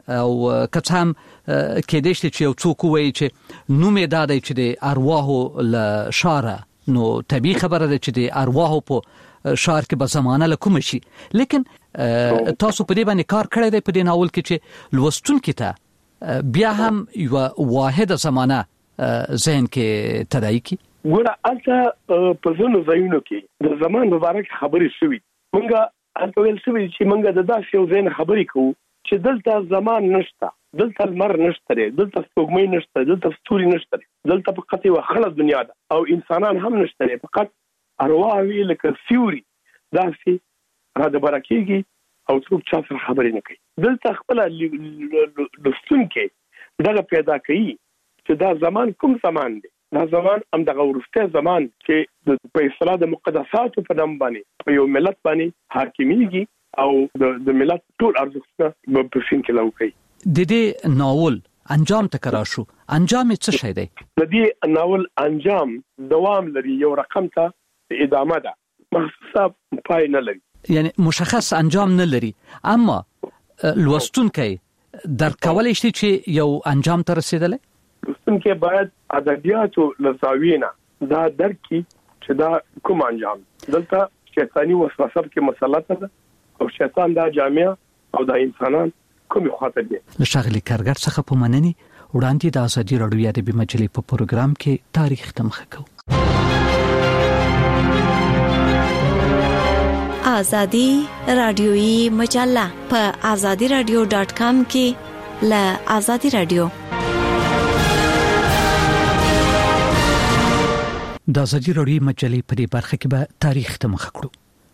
او کڅام کې د شته چې یو څوک وایي چې نوم یې دادای چې د ارواحو ل شاره نو طبيعي خبره ده چې د ارواحو په شار کې به زمانه لکوم شي لیکن تاسو په دې باندې کار کړی دی په دې ناول کې چې لوستونکو ته بیا هم یو واحده زمانه ذهن کې تداعي کی ګوره البته په ځینو ځایونو کې د زمان مبارک خبرې شوي مونږه البته ویل شوي چې مونږ د داسې یو ځین خبرې کوو چې دلته زمان نشته دلته المر نشته دلته سپوږمۍ نشته دلته ستوري نشته دلته فقط یو خلق دنیا ده او انسانان هم نشته فقط ارواحي لکه سیوري داسې را د برکیږي او څوک چا سره خبرې نه کوي دلته خپل لوستونکي دغه پیدا کوي چې دا زمان کوم زمان دی دا زمان هم دغه ورسته زمان چې په اصطلاح د مقدساتو په نوم باندې په یو ملت باندې حاکمیږي او د ملت ټول ارزښتونه په فین کې لوکي د دې ناول انجام تکرار شو انجام څه شي دی د دې ناول انجام دوام لري یو رقم ته ادامه ده مخصوصه پای نه لري یعنی مشخص انجام نه لري اما لوستونکي در کولای شي چې یو انجام ته رسیدل لوستونکي باید ادبیاتو لزاوینا دا درکې چې دا کوم انجام دلته شیطانی وسوسه کې مسلط ده او شیطان دا جامع او دا انسانان کومه خاطر دي لشغلي کارګر څخه په منني وړاندې د ازادي رادیو ادبي مجلې په پروګرام کې تاریخ تمخه کو ازادي رادیوي مجله په ازادي رادیو ډاټ کام کې ل ازادي رادیو د ازادي رادیو مجلې په دې برخه کې به تاریخ تمخه کړو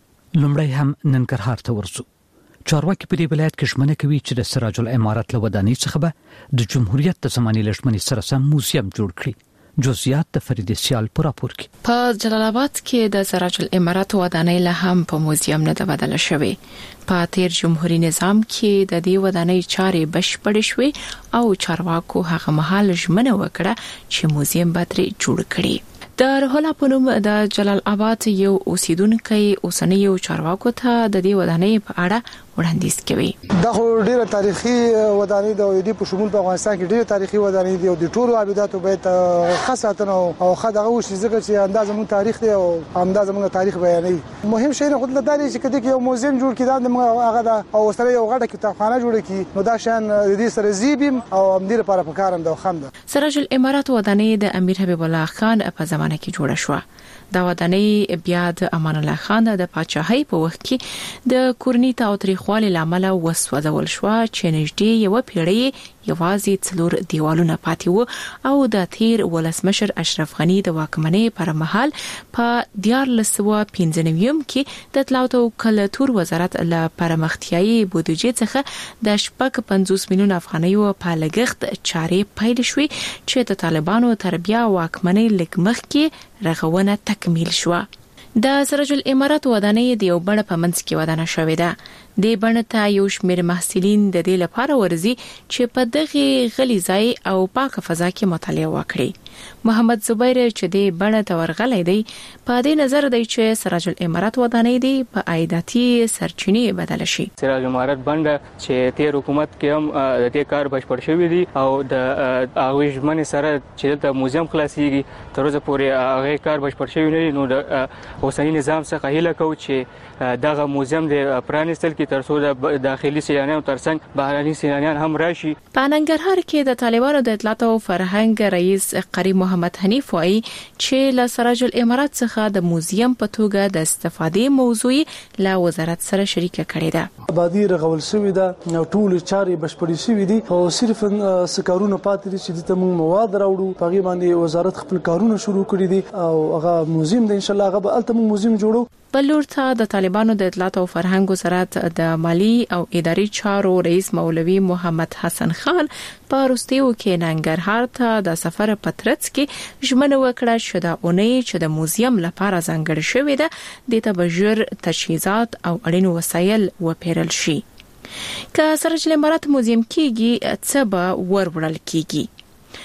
لومړی هم ننګرهار ته ورسو چارواکي په دې ولایت کې ژمنه کوي چې د سراج العمارت له ودانۍ څخه به د جمهوریت د زماني لښمنې سره سم موزیم جوړ کړي جزئیات د فرید سیال پر راپور کې په جلال آباد کې د سراج العمارت ودانۍ له هم په موزیم نه بدل شوې په تیر جمهوریت نظام کې د دې ودانۍ چارې بشپړې شوې او چارواکو هغه مهال ژمنه وکړه چې موزیم به ترې جوړ کړي د رحلا پونم د جلال آباد یو اوسیدونکو اوسنۍ یو چارواکو ته د دې ودانۍ په اړه وړاندیز کوي دا ډیره تاریخي ودانۍ د دې په شمول په افغانستان کې ډیره تاریخي ودانۍ دي او د ټولو عبادتو باید خاصه او خدغه وشي ځکه چې اندازه مون تاریخ دی او اندازه مون تاریخ بیانوي مهم شی نه خود لداري چې کدی یو موزیم جوړ کړي دا هغه دا او سره یو غټه کتابخانه جوړ کړي نو دا شان د دې سره زیبم او امدیر لپاره په کارم د خند سراج العمارت ودانۍ د امیر حبیب الله خان په زمانه کې جوړه شو دا ودانۍ بیا د امان الله خان د پاچاهۍ په وخت کې د کورنی تاوتریخوالي لامل وسوځول شو چې نږدې یو پیړۍ یوازې څلور دیوالونه پاتې وو او د تیر ولسمشر اشرف غنی د واکمنۍ پر مهال په دیار لسوه پنځه نوي کې د اطلاعات او کلتور وزارت له پرمختیايي بودیجې څخه د شپږ پنځوس میلیون افغانیو په لګښت چارې پیل شوې چې د طالبانو تربیه واکمنۍ لګمخ کې رغونه تکمیل شو د سراج العمارت ودانۍ د یو بڼ په منځ کې ودانه شوې ده د بڼ ته یو شمېر محصلین د دې لپاره ورزي چې په دغه غلي ځای او پاکه فضا کې مطالعه وکړي محمد زبیر چې د بڼ ته ورغلی دی په دې نظر دی چې سراج العمارت ودانۍ دی په عایداتي سرچینې بدل شي سراج العمارت بڼ چې تیر حکومت کې هم د دې کار بشپړ شوی دی او د هغه ژمنې سره چې د موزیم خلاصيږي تر اوسه پورې هغه کار بشپړ شوی نه نو د اوسنی نظام څخه هیله کوي چې دغه موزیم د پرانستل کې ترڅو د داخلي سیلانیانو ترڅنګ بهراني سیلانیان هم راشي په ننګرهار کې د طالبانو د اطلاعات او فرهنګ رئیس قری محمد حنیف وايي چې له سراج العمارت څخه د موزیم په توګه د استفادې موضوع له وزارت سره شریکه کړې ده آبادی رغول شوې ده ټول چارې بشپړې شوې دي او صرف سکارونه پاتې دي چې د موږ مواد راوړو په غي باندې وزارت خپل کارونه شروع کړي دي او هغه موزیم د ان شاء الله هغه الته موزیم جوړو بلور ته د طالبانو د اطلاعات او فرهنګ وزارت د مالی او اداري چارو رئیس مولوي محمد حسن خان په وروستیو کې ننګرهار ته د سفر پترڅ کې ژمنه وکړه چې د اونۍ چې د موزیم لپاره ځانګړی شوی ده د تبجر تجهیزات او اړین وسایل وپیرل شي که سراج العمارت موزیم کېږي څه به وروړل کېږي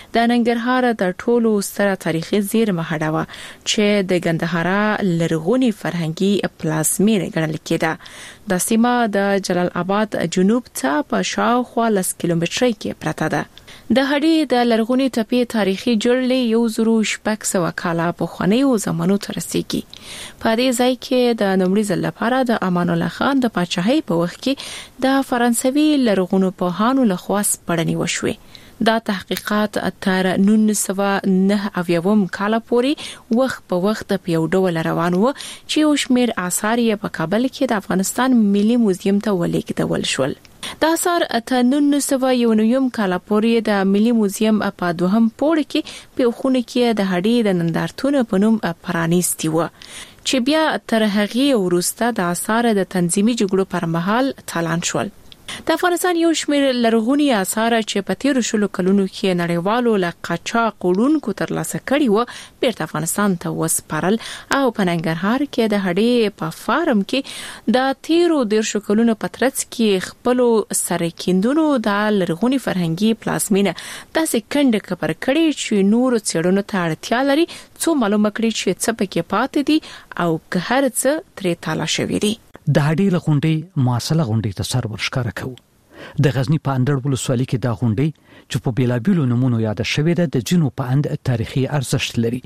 د ننګرهار د ټولو ستره تاریخي زیرمه هډاوه چې د ګندهارا لرغونی فرهنګي پلازمینه ګڼل کېده. د سیمه د جلال آباد جنوب ته په شاوخوا لس کیلومترۍ کې پرته ده. د هډې د لرغونی ټپې تاریخي جوړلې یو زرو شپږ سوه کاله پخوانیو زمانو ته رسیږي. په دې ځای کې د لومړي ځل لپاره د امان الله خان د پاچاهۍ په وخت کې د فرانسوي لرغونو پوهانو لخوا سپړنې وشوې. دا تحقیقات تر نولس سوه نهه اویایم کال پورې وخت په وخت په یو ډول روان و چې یو شمېر آثار یې په کابل کې د افغانستان ملي موزیم ته ولېږدول شول. د آثار تر نولس سوه یو نوي کال پورې د ملي موزیم په دوهم پوړ کې په خونه کې د هډې د نندارتون په نوم پرانیستي و چې بیا تر هغې وروسته د آثار د تنظیمي جګړو پر مهال تالان شول. د افغانستان یو شمېر لرغوني آثار چې په تیرو شلو کلونو کې نړیوالو له قاچاق وړونکو ترلاسه کړي و بیرته افغانستان ته وسپارل او په ننګرهار کې د هډې په فارم کې د تیرو دیرشو کلونو په ترڅ کې خپلو سرکیندونو د لرغوني فرهنګي پلازمینه داسې کنډه کبر کړي چې نور څېړنو ته اړتیا لري څو معلومه کړي چې څه پکې پاتې دي او که هر څه ترې تالا شوي دي. د هډې له غونډې مواصله غونډې ته سر ورښکاره کوو. د غزنی په اندړ ولسوالۍ کې دا غونډې چې په بیلابیلو نمونو یاد شوې ده د جنو په اند تاریخي ارزښت لري.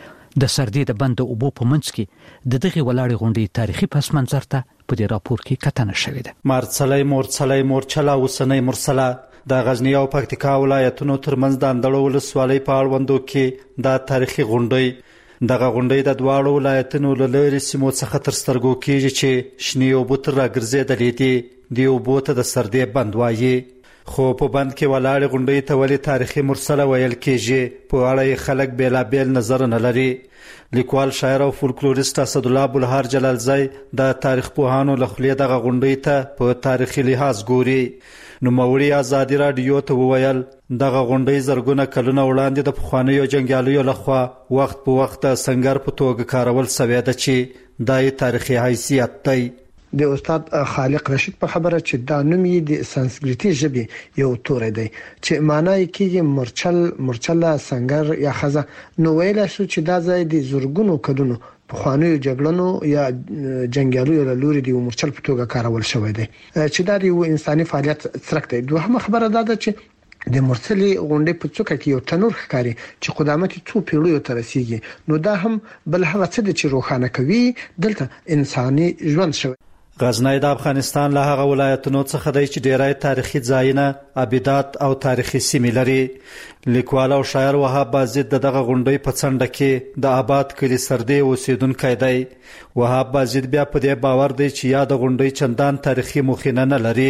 د سردې د بند اوبو په منځ کې د دغه ولاړې غونډې تاریخي پس منظر ته په دې راپور کې کتنه شوې ده. مارڅلې مورڅلې مورچلا وسنۍ مرسلا د غزنی او پکتیکا ولایتونو ترمنځ د اندړ ولسوالۍ په اړوندو کې دا تاریخي غونډې دغه غونډې د دواړو ولایتونو له لارې سیمو څخه تر سترګو کېږي چې شنې اوبه تر راګرځېدلې دي. دې اوبو ته د سردې بند وایي. خو په بند کې ولاړې غونډې ته ولې تاریخي مرسله ویل کېږي په اړه یې خلک بېلابېل نظرونه لري. لیکوال شاعر او فولکلوریست اسدالله بلهار جلالزی د تاریخ پوهانو له خولې دغه غونډې ته په تاریخي لحاظ ګوري. نوموړي ازادي راډیو ته وویل دغه غونډې زرګونه کلونه وړاندې د پخوانیو جنګیالیو لخوا وخت په وخت د سنگر په توګه کارول شوې ده چې دای تاریخي حیثیت دی. د استاد خالق رشید په خبره چې دا نوم یې د سانسکریټي ژبې یو توري دی چې معنی کېږي مرچل مرچله سنگر یا خزه. نو ویل شو چې دا ځای د زرګونو کلونو پخوانیو جګړنو یا جنگیالیو له لوري د مرچل په توګه کارول شوی دی چې دا یو انساني فعالیت څرک دی. دوهمه خبره دا ده چې د مرسلې غونډې په څوکه کې یو تنور ښکاري چې قدامت څو پیړیو ته رسیږي. نو دا هم بل هغه څه چې روښانه کوي دلته انساني ژوند شوی. غزنی د افغانستان له هغه ولایتونو څخه دی چې ډیری تاریخي ځایونه، ابدات او تاریخي سیمې لري. لیکوال او شاعر وهاب بازید دغه غونډې په څنډه کې د آباد کلی سردې اوسیدونکی دی. وهاب بازید بیا په دې باور دی چې یا د غونډې چندان تاریخي مخینه نه لري.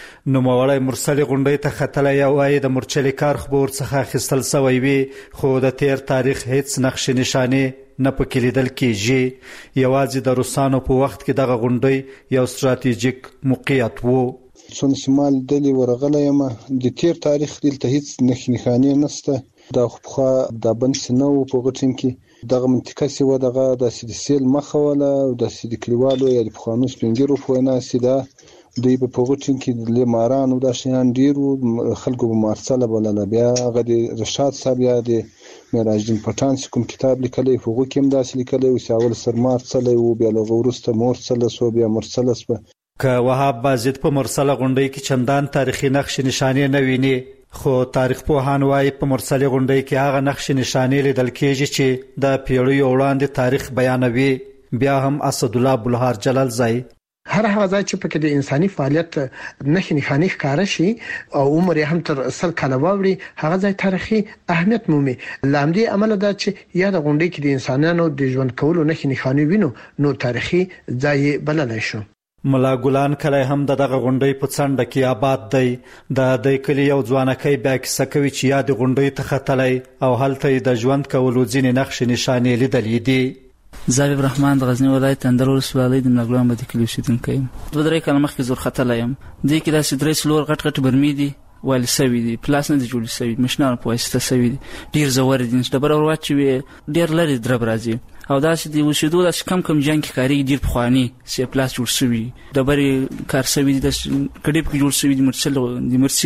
نوموړی مرسلې غونډې ته ختلی او وایي د مرچلې کار خو به ورڅخه اخیستل سوی وي، خو د تیر تاریخ هیڅ نقشې نشانې نه پکې لیدل کېږي. یوازې د روسانو په وخت کې دغه غونډۍ یو ستراتیژیک موقعیت وو. څون شمال دلی ورغلی یم د تیر تاریخ دلته هیڅ نښې نښانې نشته. دا خو پخوا د بند سینه و په غټین کې دغه منطقه سی و دغه داسې د سیل مخه وله او داسې د کلیوالو یا د پخوانو سپینګیرو په وینا چې دا دوی په پغوټین کې د لیمارانو د شیان ډیرو خلکو په مارسله بلله. بیا هغه د رشاد صاحب یا د معراج الدین پټان کوم کتاب لیکلی فوغو کې هم داسې لیکلی و چې اول سر مارسله و بیا له وروسته مورسله سو بیا مرسله سوه. که وهاب بازید په مرسله غونډۍ کې چندان تاریخي نقشې نشانې نه ویني، خو تاریخ پوهان وایي په مرسلې غونډۍ کې هغه نقشې نشانې لیدل کېږي چې د پیړیو وړاندې تاریخ بیانوي. بیا هم اسدالله بلهار جلالزی هر هغه ځای چې پکې د انساني فعالیت نښې نښانې ښکاره شي او عمر یې هم تر سل کاله واوړي هغه ځای تاریخي اهمیت مومي. له همدې امله دا چې یا د غونډۍ کې د انسانانو د ژوند کولو نښې نښانې وینو نو تاریخي ځای بللی شو. ملا ګلان کلی هم د دغه غونډۍ په څنډه کې آباد دی. د دې کلي یو ځوانکی بیا کیسه کوي چې یا د غونډۍ ته ختلی او هلته یې د ژوند کولو ځینې نښې نښانې لیدلې دي. زاویه الرحمن د غزنی ولایت اندړ ولسوالۍ د ملاګلان باندې کلی اوسېدونکی یم. دوه درې کاله مخکې زه ورختلی یم. دې کې داسې درې څلور غټ غټ برمې دي والي سوي دي، پلاس نه دي جوړ سوي، مشنان په واسطه سوي دي، ډیر زور دي. ډبره ور واچوي ډیر لري درب راځي او داسې دی اوسېدو داسې کم کم جنګ کې کاري ډیر پخواني سي پلاس جوړ سوي ډبرې کار سوي دي، د کډې په جوړ سوي دي، مرسل د مرسي په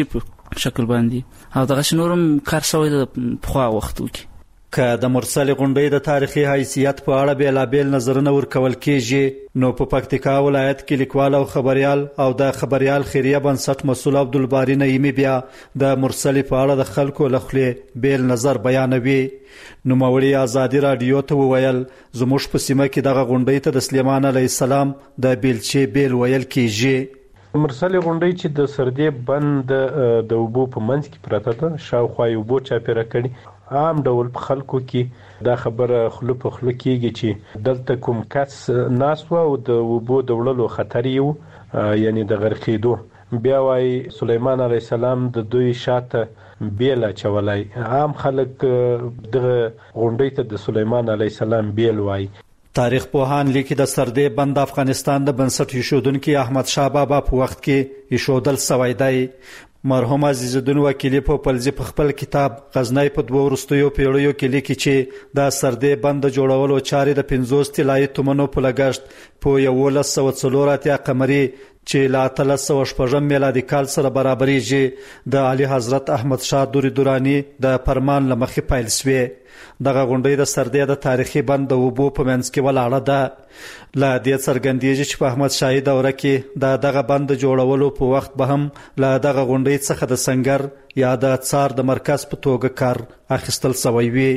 شکل باندې او دغه شنورم کار سوی د پخوا وختو کې که د مرسل غونډې د تاریخي حیثیت په اړه بیلابیل نظرونه ورکول کېږي نو په پکتیکا ولایت کې لیکوال او خبريال او د خبريال خیریه بنسټ مسؤل عبدالباری نعیمی بیا د مرسل په اړه د خلکو لخوا بیل نظر بیانوي. نوموړي ازادي رادیو ته وویل زموږ په سیمه کې دغه غونډې ته د سلیمان علیه السلام د بیلچې بیل ویل کېږي. مرسل غونډې چې د سردې بند د اوبو په منځ کې پراته ده شاوخوا یې اوبو چاپیره کړي عام ډول په خلکو کې دا خبره خلو په خلو کېږي چې دلته کوم کس ناس و او د اوبو د وړلو خطر یو یعنی د غرقېدو بیا وايي سلیمان علیه السلام د دوی شاته بیل اچولای عام خلک دغه غونډې ته د سلیمان علیه السلام بیل وایي. تاریخ پوهان لیکي د سردې بند افغانستان د بنسټ ایښودونکي احمد شاه بابا په وخت کې ایښودل سوی دی. مرحوم عزیز الدین وکیلی په پلزی په خپل کتاب غزنی په دوه ورستیو پیړیو کې لیکي چې د سردې بند جوړولو چارې د پنځوس طلایي تومنو په لګښت په یولس سوه څلور اتیا قمري چې له اتلس سوه شپږم میلادي کال سره برابرېږي د اعلی حضرت احمد شاه دوری دورانی د فرمان له مخې پیل شوې. دغه غونډې د سردې د تاریخي بند د اوبو په منځ کې ولاړه ده. له دې څرګندېږي چې په احمد شاهي دوره کې د دغه بند جوړولو په وخت به هم له دغه غونډې څخه د سنگر یا د څار د مرکز په توګه کار اخیستل سوی وي.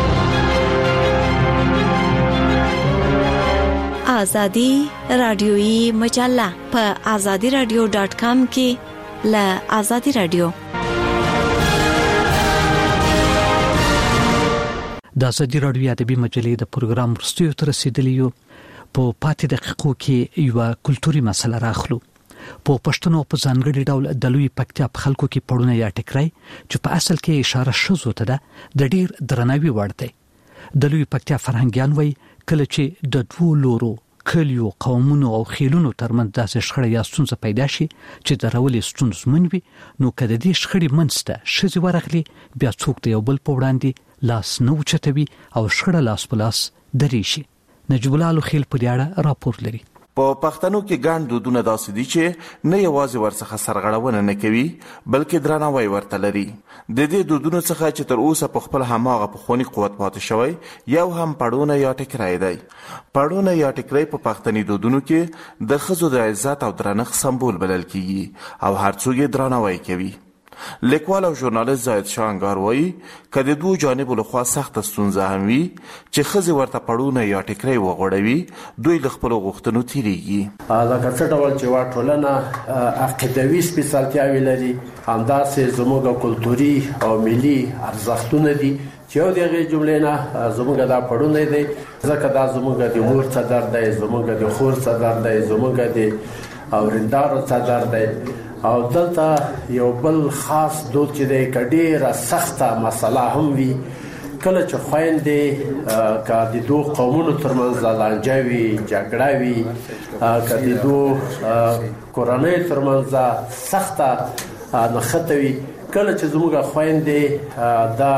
آزادی رادیویی مجله په آزادی رادیو ډاٹ کام کې له آزادی رادیو د ازادي راډیو ادبي مجلې د پروګرام وروستیو ته رسیدلی یو. په پاتې دقیقو کې یو کلتوري مسله راخلو. په پښتنو په ځانګړي ډول د لوی پکتیا په خلکو کې پړونه یا ټکرای چې په اصل کې اشاره شوزو ته ده د ډیر درناوي وړ دی. د لوی پکتیا فرهنګيان وای کله چې د دوو لورو کلیو قومونو او خیلونو ترمنځ داسې شخړه یا ستونزه پیدا شي چې د راولي ستونزمن وي نو کله دې شخړې منځته شذ ورغلي بیا څوک د یو بل په وړاندې لاس نو چتوي او شخړه لاس په لاس درې شي. نجیب الله لوخیل په دې اړه راپور لري. په پښتنو کې ګڼ دودونه داسې دي چې نه یوازې ورڅخه سرغړونه نه کوي بلکې درناوی ورته لري. د دې دودونو څخه چې تر اوسه په خپل هماغه پخوانی قوت پاتې شوی یو هم پړونه یا ټکرای دی. پړونه یا ټکرای په پښتني دودونو کې د ښځو د عزت او درنښت سمبول بلل کیږي او هر څوک یې درناوی کوي. لیکوال او ژورنالیست زاهد شاه انګار وایي که د دوه جانبو لخوا سخته ستونزه هم وي چې ښځې ورته پړونه یا ټکری وغوړوي دوی له خپلو غوښتنو تیریږي. لکه څه ډول چې یوه ټولنه عقیدوي سپېڅلتیاوې لري همداسې زموږ کلتوري او ملي ارزښتونه دي چې یو د هغې جملې نه زموږ دا پړونه دی ځکه دا زموږ د مور څادر دی زموږ د خور څادر دی زموږ د اورندارو څادر دی او دلته یو بل خاص دود چې دی که ډېره سخته مسله هم وي کله چې خویندې که د دوه قومونو ترمنځ لانجه وي جګړه وي که د دوه کورنیو ترمنځ سخته نښته وي کله چې زموږ خویندې دا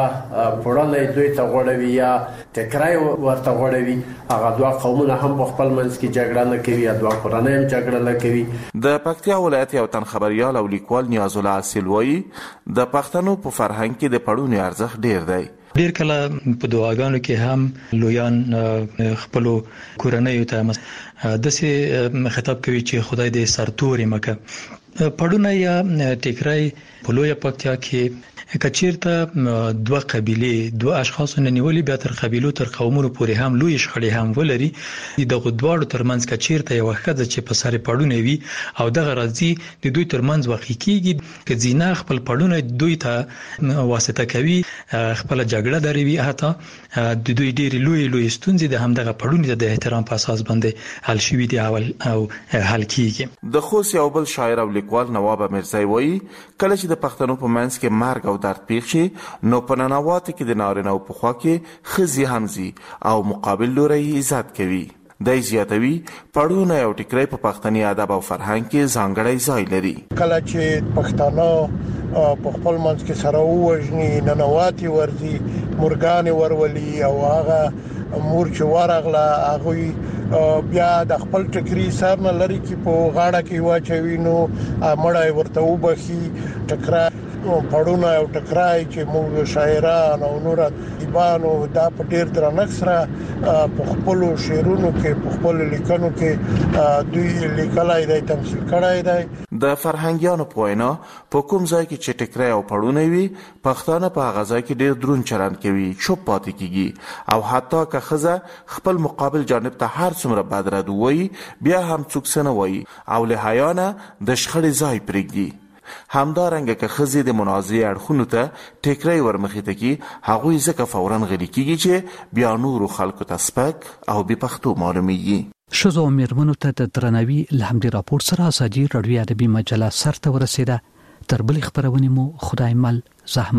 پړنی دوی ته غوړوي یا ټکری ورته غوړوي هغه دوه قومونه هم په خپل منځ کې جګړه نه کوي یا دوه کورنۍ هم جګړه نه کوي. د پکتیا ولایت یو تن خبریال او لیکوال نیاز الله اصیل وایي د پښتنو په فرهنګ کې د پړونې ارزښت ډیر دی. ډیر کله په دعاګانو کې هم لویان خپل کورنۍ ته داسې خطاب کوي چې خدای دې سرتوري مکه. پړونه یا ټکرای په لوی پکتیا کې کچیرته دوه قبيله دوه اشخاص نه نیولې بیا تر قبيلو تر قومونو پورې هم لوی شخړې هم ولري د غدواړو ترمنځ کچیرته یو وخت چې په سره پړونه وي او دغه راځي د دوی ترمنځ واقع کیږي چې زینا خپل پړونه دوی ته واسطه کوي خپل جګړه دروي حتی د دوی ډېری لوی لوی ستونزې د همدغه پړونه د احترام په اساس باندې حل شوي دي او حل کیږي. د خوست یو بل شاعر او لیکوال نواب میرزای وایي کله چې د پښتنو په منځ کې مرګ او درد پیښ شي نو په ننواتو کې د نارینه په خوا کې ښځې هم ځي او مقابل لوری عزت کوي. دی زیاتوي پړونه او ټکری په پښتني ادب او فرهنګ کې ځانګړی ځای لري. کله چې پښتانه په خپل منځ کې سره ووژني ننواتي ورځي مرګان ورولي او هغه مور چې ورغله هغه بیا د خپل ټکری سر نه لري کې په غاړه کې واچوي نو مړای ورته وبخي ټکرا پړونه او ټکرای چې موږ شاعران او نور دیبانو دا په ډیر درنښت سره په خپل شعرونو کې په خپل لیکنو کې دوی لیکلای دی تمثيل کړای دی. د فرهنګیانو په وینا په کوم ځای کې چې ټکرای او پړونه وي پښتانه په هغه ځای کې ډیر درون چلند کوي، چوپ پاتې کیږي او حتی که خزه خپل مقابل جانب ته هر څومره بدرد وایي بیا هم څوک سن وایي او له حیانه د شخړې ځای پرېږدي. همدارنګه که خزې د منازعې اړخونو ته ټیکرای ورمخې ته کی هغوی ځکه فورا غلي کیږي چې بیا نورو خلکو ته سپک او بې پښتو معلومیږي. شذو میرمنو ته د درناوي لهمدي راپور سره ازادي رادیو ادبي مجله سرته ورسیده. تر بل خبرونه مو خدای مل زحمت